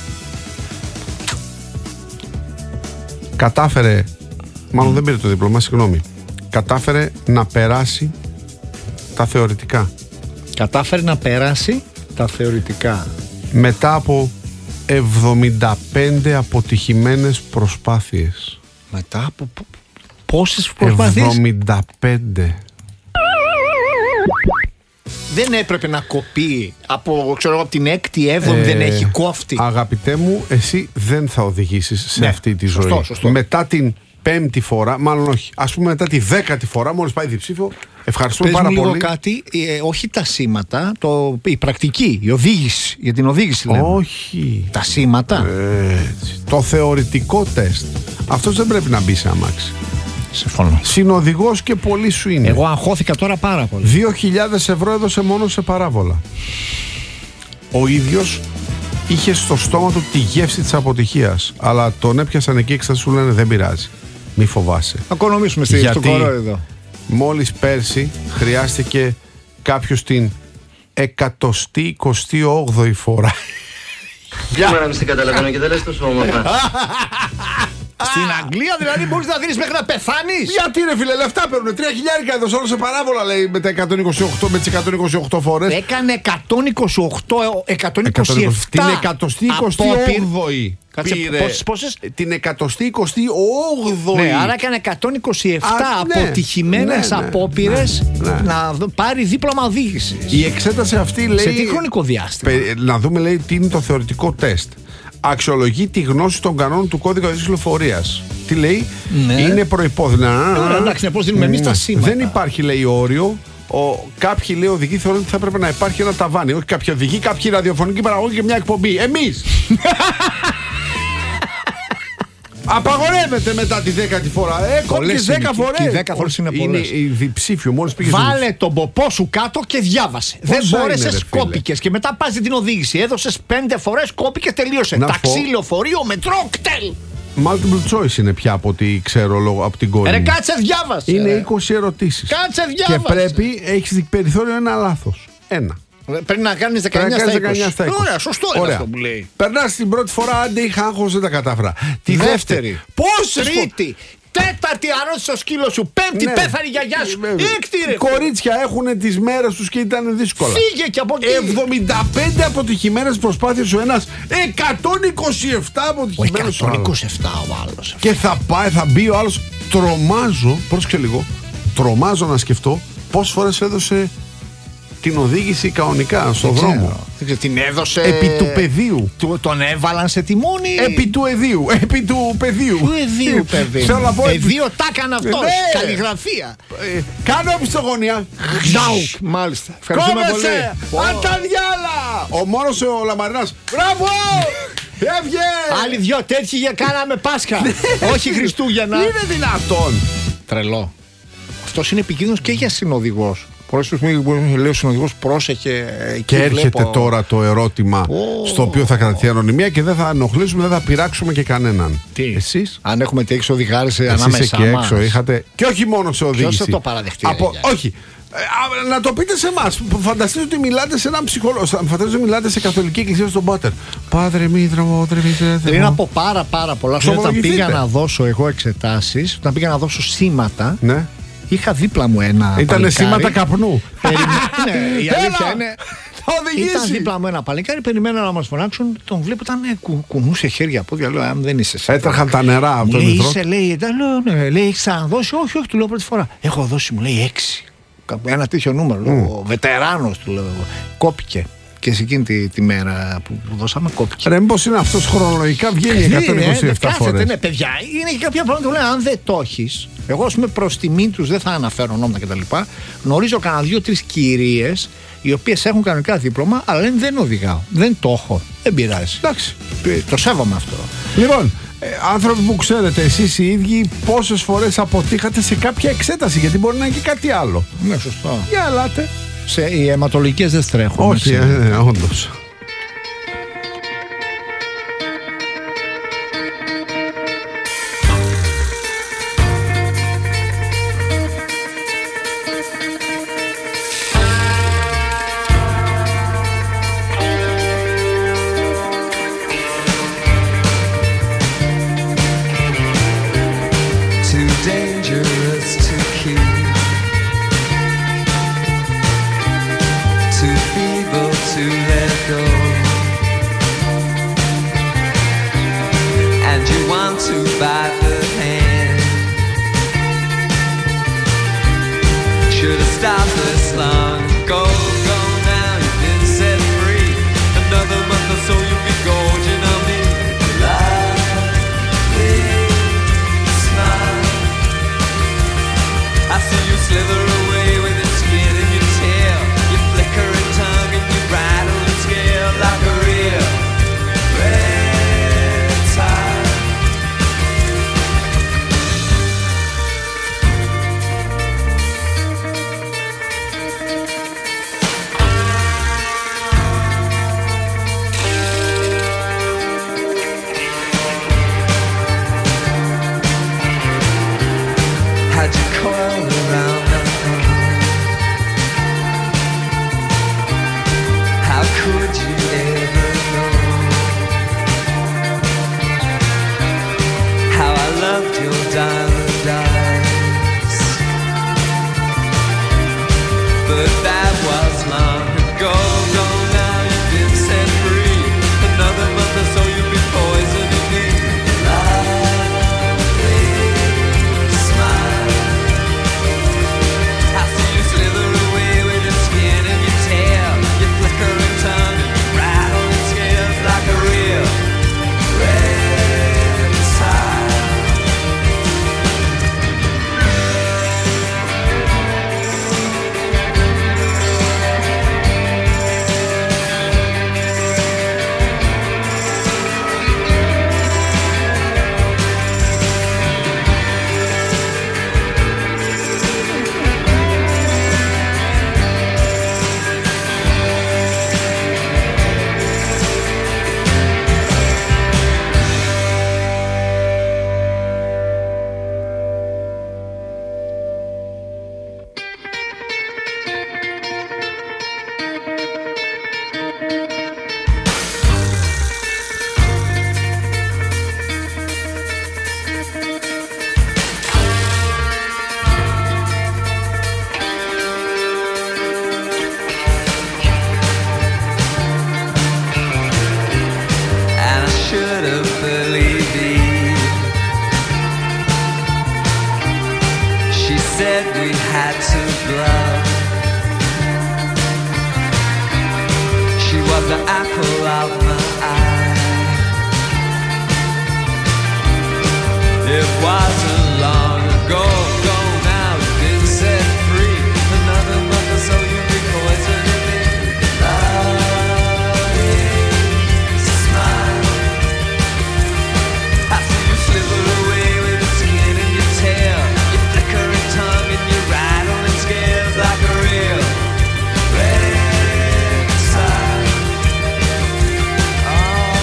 Κατάφερε, μάλλον δεν πήρε το δίπλωμα, συγγνώμη. Κατάφερε να περάσει τα θεωρητικά. Κατάφερε να περάσει τα θεωρητικά. Μετά από εβδομήντα πέντε αποτυχημένες προσπάθειες. Μετά από πόσες προσπάθειες? εβδομήντα πέντε. Δεν έπρεπε να κοπεί από, ξέρω, από την έκτη, έβδομη, ε, δεν έχει κόφτη. Αγαπητέ μου, εσύ δεν θα οδηγήσεις σε ναι, αυτή τη σωστό, ζωή. Σωστό. Μετά την πέμπτη φορά, μάλλον όχι, ας πούμε μετά τη δέκατη φορά, μόλις πάει διψήφιο, ευχαριστούμε Πες πάρα μου πολύ. λίγο κάτι, ε, όχι τα σήματα, το, η πρακτική, η οδήγηση, για την οδήγηση λέμε. Όχι. Τα σήματα. Ε, το θεωρητικό τεστ. Αυτός δεν πρέπει να μπει σε αμάξι. Συμφωνώ. Συνοδηγός και πολύ σου είναι. Εγώ αγχώθηκα τώρα πάρα πολύ. Δύο χιλιάδες ευρώ έδωσε μόνο σε παράβολα. Ο ίδιος είχε στο στόμα του τη γεύση της αποτυχίας. Αλλά τον έπιασαν εκεί και σου λένε δεν πειράζει. Μη φοβάσαι. Θα οικονομήσουμε στη στο κορό εδώ. Μόλις πέρσι χρειάστηκε κάποιος την εκατοστή εικοστή όγδοη φορά. Για να μην καταλαβαίνω και δεν λες τόσο όμορφα. Στην Αγγλία δηλαδή μπορείς να δίνεις μέχρι να πεθάνεις. Γιατί ρε φίλε, λεφτά παίρνουν. Τρία χιλιάρικα έδωσε όλο σε παράβολα, λέει, με τα εκατόν είκοσι οκτώ, με τις εκατόν είκοσι οκτώ φορές. Έκανε εκατόν είκοσι οκτώ, εκατόν είκοσι επτά. Την εκατοστή εικοστή όγδοη. Πήρε πόσες, πόσες? Την εκατοστή εικοστή όγδοη. Ναι, άρα έκανε εκατόν είκοσι επτά Α, ναι, αποτυχημένες ναι, ναι, ναι, απόπειρες ναι. να πάρει δίπλωμα οδήγησης. Η εξέταση αυτή λέει. Σε τι χρονικό διάστημα? Να δούμε, λέει, τι είναι το θεωρητικό τεστ. Αξιολογεί τη γνώση των κανόνων του κώδικα οδήγησης κυκλοφορίας. Τι λέει, ναι. Είναι προϋπόθεση. Ωραία, εντάξει, πώς δίνουμε εμείς τα σήματα. Δεν υπάρχει, λέει, όριο. Ο, κάποιοι, λέει, οδηγοί θεωρούν ότι θα έπρεπε να υπάρχει ένα ταβάνι. Όχι κάποιοι οδηγοί, κάποιοι ραδιοφωνικοί παραγωγοί και μια εκπομπή. Εμείς! Απαγορεύεται μετά τη δέκατη φορά. Ε, κόψεις δέκα φορές. δέκα φορές είναι πολλές. Είναι διψήφιο. Μόλις πήγες. Βάλε τον ποπό σου κάτω και διάβασε. Δεν μπόρεσες, κόπηκες. Και μετά πας την οδήγηση. Έδωσες πέντε φορές, κόπηκες, τελείωσε. Ταξί, λεωφορείο, μετρό, κτέλ. Multiple choice είναι πια από ό,τι ξέρω λόγω από την κόρη. Ρε κάτσε διάβασε. Είναι είκοσι ερωτήσεις. Κάτσε διάβασε. Και πρέπει, έχεις περιθώριο ένα λάθος. Ένα. Πρέπει να κάνεις δεκαεννιά στα είκοσι. Ωραία, σωστό είναι αυτό που λέει. Περνάς την πρώτη φορά, άντε είχα άγχος, δεν τα κατάφερα. Τη δεύτερη. Πόσες τρίτη. Τέταρτη αρρώστησε το σκύλο σου. Πέμπτη ναι. Πέθανε η γιαγιά σου. Έκτη ρε. Οι κορίτσια έχουν τις μέρες τους και ήταν δύσκολα. Φύγε και από εκεί. εβδομήντα πέντε αποτυχημένες προσπάθειες ο ένας. εκατόν είκοσι επτά αποτυχημένες ο άλλος. εκατόν είκοσι επτά ο άλλος. Και θα πάει, θα μπει ο άλλος. Τρομάζω, πρόσεξε λίγο. Τρομάζω να σκεφτώ πόσες φορές έδωσε την οδήγηση κανονικά στον δεν δρόμο. Ξέρω. Δεν ξέρω, την έδωσε. Επί του πεδίου. Του, τον έβαλαν σε τιμόνι. Επί του εδίου. Επί του πεδίου. Του εδίου, παιδί. Θέλω να πω. Εδίο τα έκανε αυτό. Ναι. Καλλιγραφία. Ε, κάνω επιστογωνία. Ζάουκ. Μάλιστα. Ευχαριστούμε Κόμεσε. πολύ. Ανταριάλα. Ο μόνος ο Λαμαρινάς. Μπράβο. Έβγε. Άλλοι δυο τέτοιοι για κάναμε Πάσχα. Όχι Χριστούγεννα. Είναι δυνατόν. Τρελό. Αυτός είναι επικίνδυνος και για συνοδηγός. Πολλές φορές λέει ο συνοδηγός πρόσεχε. Και έρχεται βλέπω... τώρα το ερώτημα oh. στο οποίο θα κρατηθεί ανωνυμία και δεν θα ενοχλήσουμε, δεν θα πειράξουμε και κανέναν. Τι? Εσείς? Αν έχουμε και έξω οδηγάρες ανάμεσα μας. Εσείς εκεί μας. έξω είχατε. Και όχι μόνο σε οδήγηση. Ποιος θα το παραδεχτεί? Από... Όχι. Ε, να το πείτε σε εμάς. Φανταστείτε ότι μιλάτε σε έναν ψυχολόγο. Φανταστείτε ότι μιλάτε σε καθολική εκκλησία στον Πάτερ. Πάτερ, μήτρα μου, τρεβίτε. Πριν από πάρα πάρα πολλά χρόνια, όταν πήγα να δώσω εγώ εξετάσεις, όταν πήγα να δώσω σήματα. Ναι. Είχα δίπλα μου ένα. Ήτανε σήματα καπνού. Ναι, η αλήθεια είναι. θα οδηγήσει. Ήταν δίπλα μου ένα παλικάρι, περιμένω να μας φωνάξουν. Τον βλέπω, ήταν ε, κου, κουνούσε χέρια πόδια. Λέω, αν δεν είσαι εσύ. Έτρεχαν τα νερά από τον λέει, μητρό. Είσαι, λέει, λέω, ναι, λέει, έχεις ξαναδώσει? Όχι, όχι, του λέω πρώτη φορά. Έχω δώσει, μου λέει, έξι. Ένα τέτοιο νούμερο. Mm. Ο βετεράνος του λέω. Κόπηκε. Και σε εκείνη τη, τη μέρα που, που δώσαμε, κόπηκε. Ρε, μήπως είναι αυτός χρονολογικά βγαίνει εκατόν είκοσι επτά φορές. Ναι, παιδιά, είναι και κάποια πράγματα που λένε, αν δεν το έχεις. Εγώ, ας πούμε, προς τιμήν τους δεν θα αναφέρω ονόματα κτλ. Γνωρίζω κανένα δύο-τρεις κυρίες οι οποίες έχουν κανονικά δίπλωμα, αλλά λένε δεν οδηγάω. Δεν το έχω. Δεν πειράζει. Εντάξει. Το σέβομαι αυτό. Λοιπόν, ε, άνθρωποι που ξέρετε εσείς οι ίδιοι πόσες φορές αποτύχατε σε κάποια εξέταση, γιατί μπορεί να είναι και κάτι άλλο. Ναι, σωστό. Για ελάτε. Σε, οι αιματολογικές δεν στρέχουν. Όχι, ε, ε, όντως. Oh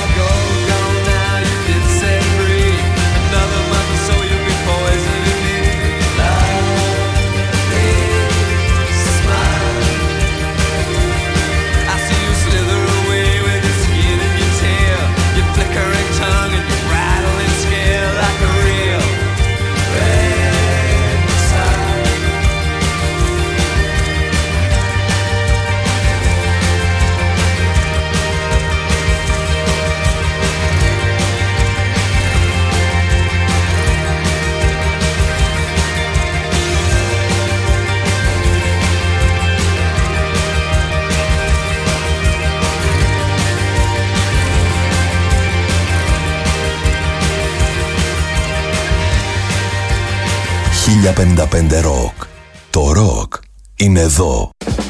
χίλια πενήντα πέντε Rock. Το rock είναι εδώ.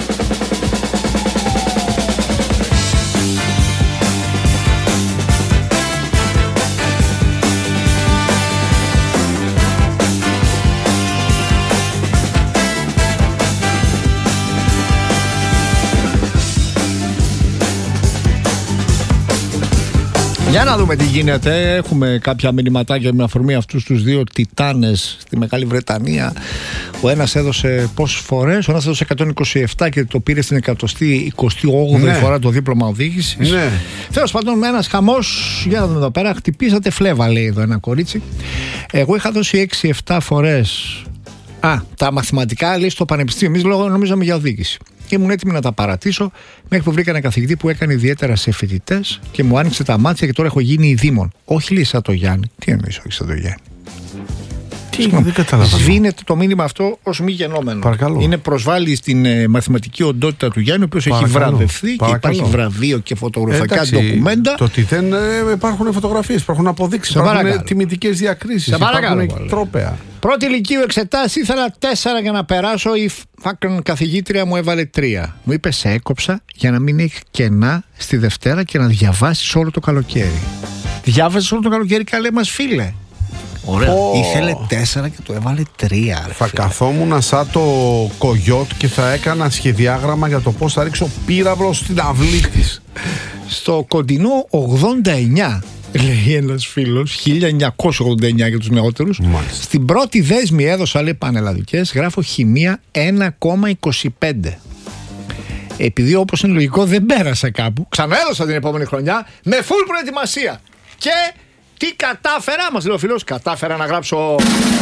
Για να δούμε τι γίνεται. Έχουμε κάποια μηνυματάκια με αφορμή αυτούς τους δύο τιτάνες στη Μεγάλη Βρετανία. Ο ένας έδωσε πόσες φορές? Ο ένας έδωσε εκατόν είκοσι επτά και το πήρε στην εκατοστή εικοστή όγδοη ναι. φορά το δίπλωμα οδήγησης. Ναι. Τέλος πάντων, με ένας χαμός. Για να δούμε εδώ πέρα. Χτυπήσατε φλέβα, λέει εδώ ένα κορίτσι. Εγώ είχα δώσει έξι επτά φορές. Α, τα μαθηματικά λέει στο πανεπιστήμιο. Εμείς νομίζαμε για οδήγηση. Και ήμουν έτοιμη να τα παρατήσω μέχρι που βρήκα ένα καθηγητή που έκανε ιδιαίτερα σε φοιτητές και μου άνοιξε τα μάτια και τώρα έχω γίνει ειδήμων. Όχι λέει σαν το Γιάννη. Τι εννοείς όχι σαν το Γιάννη? Τι, δεν καταλαβαίνω. Σβήνεται το μήνυμα αυτό ως μη γενόμενο. Παρακαλώ. Είναι προσβάλλει στην ε, μαθηματική οντότητα του Γιάννη, ο οποίος έχει βραβευθεί και υπάρχει βραβείο και φωτογραφικά Εντάξει, ντοκουμέντα. Το ότι δεν ε, υπάρχουν φωτογραφίες, υπάρχουν αποδείξεις, υπάρχουν τιμητικές διακρίσεις, υπάρχουν τρόπαια. Πρώτη ηλικίου εξετάσει ήθελα τέσσερα για να περάσω. Η φάκρον καθηγήτρια μου έβαλε τρία. Μου είπε σε έκοψα για να μην έχει κενά στη Δευτέρα και να διαβάσεις όλο το καλοκαίρι. Διάβασες όλο το καλοκαίρι, καλέ μας φίλε. Ωραία. Oh. Ήθελε τέσσερα και το έβαλε τρία. Θα καθόμουν σαν το κογιότ και θα έκανα σχεδιάγραμμα για το πώς θα ρίξω πύραυλο στην αυλή της. Στο κοντινό ογδόντα εννιά, λέει ένας φίλος, χίλια εννιακόσια ογδόντα εννιά για τους νεότερους. Μάλιστα. Στην πρώτη δέσμη έδωσα, λέει, πανελλαδικές, γράφω χημεία ένα κόμμα είκοσι πέντε. Επειδή όπως είναι λογικό δεν πέρασα κάπου, ξαναέδωσα την επόμενη χρονιά με full προετοιμασία. Και τι κατάφερα, μας λέει ο φίλος, κατάφερα να γράψω.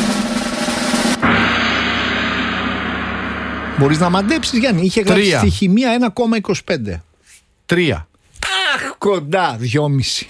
Μπορείς να μαντέψεις, Γιάννη, είχε γράψει στη χημεία ένα κόμμα είκοσι πέντε. Τρία. Αχ, κοντά, δυόμιση.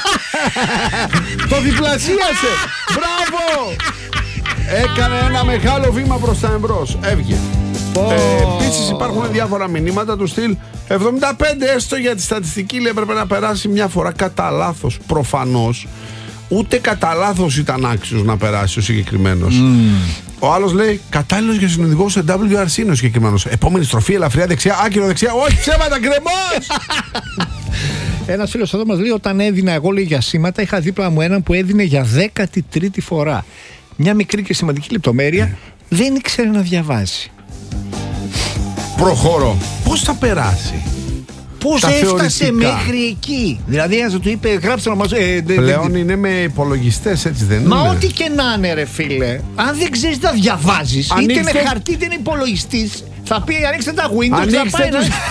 Το διπλασίασε. Μπράβο. Έκανε ένα μεγάλο βήμα προς τα εμπρός. Έβγε. Oh. Ε, Επίσης υπάρχουν διάφορα μηνύματα του στυλ εβδομήντα πέντε έστω για τη στατιστική, λέει, έπρεπε να περάσει μια φορά κατά λάθος. Προφανώς ούτε κατά λάθος ήταν άξιος να περάσει ο συγκεκριμένος. Mm. Ο άλλος λέει κατάλληλος για συνοδηγό σε ντάμπλιου αρ σι είναι ο συγκεκριμένος. Επόμενη στροφή, ελαφριά δεξιά, άκυρο δεξιά. Όχι ψέματα, γκρεμός. Ένας φίλος εδώ μας λέει όταν έδινα εγώ, λέει, για σήματα είχα δίπλα μου έναν που έδινε για δέκατη τρίτη φορά. Μια μικρή και σημαντική λεπτομέρεια, mm. δεν ήξερε να διαβάζει. Προχωρώ. Πώς θα περάσει? Πώς έφτασε θεωρητικά μέχρι εκεί? Δηλαδή ένας του είπε γράψτε να μας... Ε, Πλέον δε, είναι με υπολογιστές, έτσι δεν μα είναι? Μα ό,τι και να είναι, ρε φίλε. Αν δεν ξέρεις να διαβάζεις, ανοίξτε... είτε είναι χαρτί είτε είναι υπολογιστής, θα πει ανοίξτε τα Windows. Ανοίξτε θα πάει τους... να...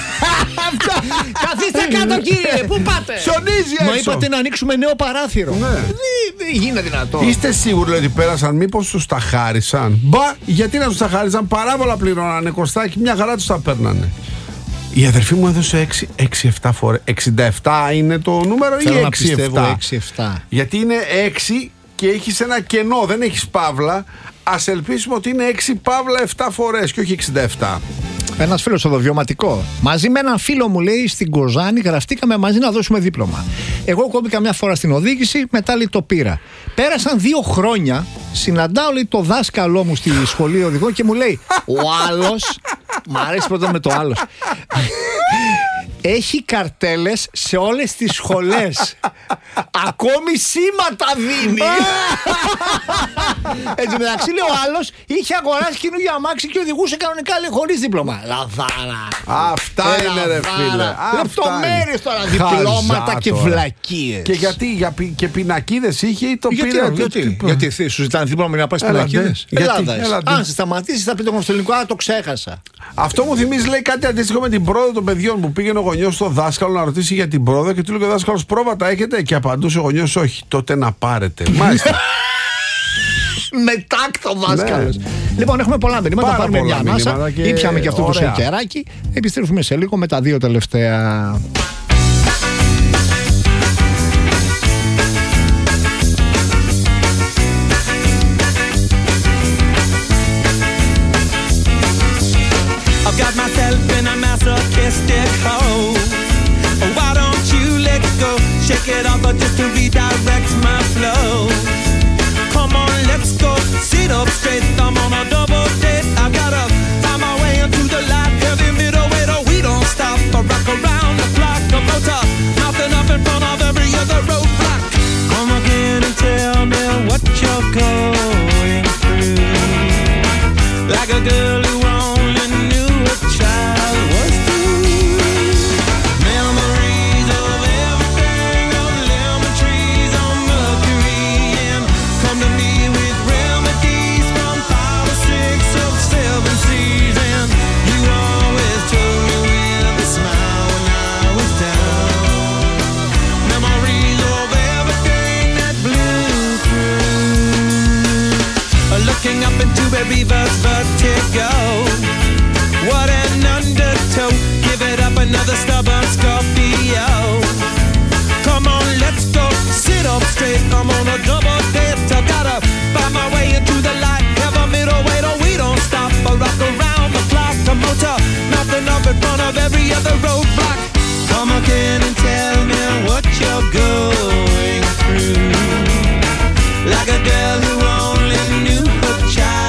Καθίστε κάτω, κύριε. Πού πάτε? Σιωνίζει έξω. Μα είπατε να ανοίξουμε νέο παράθυρο. Ναι. Δεν γίνεται δυνατό. Είστε σίγουροι ότι πέρασαν? Μήπως τους τα χάρισαν? Μπα, γιατί να τους τα χάρισαν? Παράβολα πληρώνανε, κοστάκι, μια χαρά τους τα παίρνανε. Η αδερφή μου έδωσε έξι επτά φορές. εξήντα επτά είναι το νούμερο? Θέλω ή έξι επτά? Γιατί είναι έξι και έχεις ένα κενό, δεν έχεις παύλα. Ας ελπίσουμε ότι είναι έξι παύλα επτά φορές και όχι εξήντα επτά. Ένας φίλος εδώ, βιωματικό. Μαζί με έναν φίλο μου, λέει, στην Κοζάνη γραφτήκαμε μαζί να δώσουμε δίπλωμα. Εγώ κόμπηκα μια φορά στην οδήγηση, μετά, λέει, το πήρα. Πέρασαν δύο χρόνια, συναντάω, λέει, το δάσκαλό μου στη σχολή οδηγών και μου λέει ο άλλος, μ' αρέσει πρώτα με το άλλος, έχει καρτέλες σε όλες τις σχολές. Ακόμη σήματα δίνει. Έτσι μεταξύ, λέει, ο άλλος είχε αγοράσει καινούργιο αμάξι και οδηγούσε κανονικά, λέει, χωρίς δίπλωμα. Λαδάρα. Αυτά ε, είναι, ρε φίλε. Λεπτομέρειες τώρα, διπλώματα και βλακίες. Και γιατί, για, και πινακίδες είχε ή το γιατί, πήρε? Γιατί, γιατί, γιατί σου ζητάνε δίπλωμα να πας πινακίδες? Ελλάδα. Αν σε σταματήσεις θα πει το γνωστολικό, α, το ξέχασα. Αυτό μου θυμίζει, λέει, κάτι αντίστοιχο με την πρόοδο των παιδιών που πήγαινε ο γονιός στο δάσκαλο να ρωτήσει για την πρόοδο και του λέει ο δάσκαλος πρόβατα έχετε? Και απαντούσε ο γονιός όχι. Τότε να πάρετε. Μάλιστα. Μετάκτο δάσκαλος. Ναι. Λοιπόν, έχουμε πολλά μηνύματα. Θα πάρουμε μια ανάσα. Και... Ήπιαμε και αυτό το σεκεράκι. Επιστρέφουμε σε λίγο με τα δύο τελευταία. I've got myself in a masochistic hole. Why don't you let go? Shake it off just to redirect my flow. Come on, let's go. Sit up straight. Looking up into a reverse vertigo. What an undertow. Give it up another stubborn Scorpio. Come on, let's go. Sit up straight. I'm on a double date. I gotta find my way into the light. Have a middle way, though we don't stop. I rock around the clock. A motor, nothing up in front of every other roadblock. Come again and tell me what you're going through. Like a girl who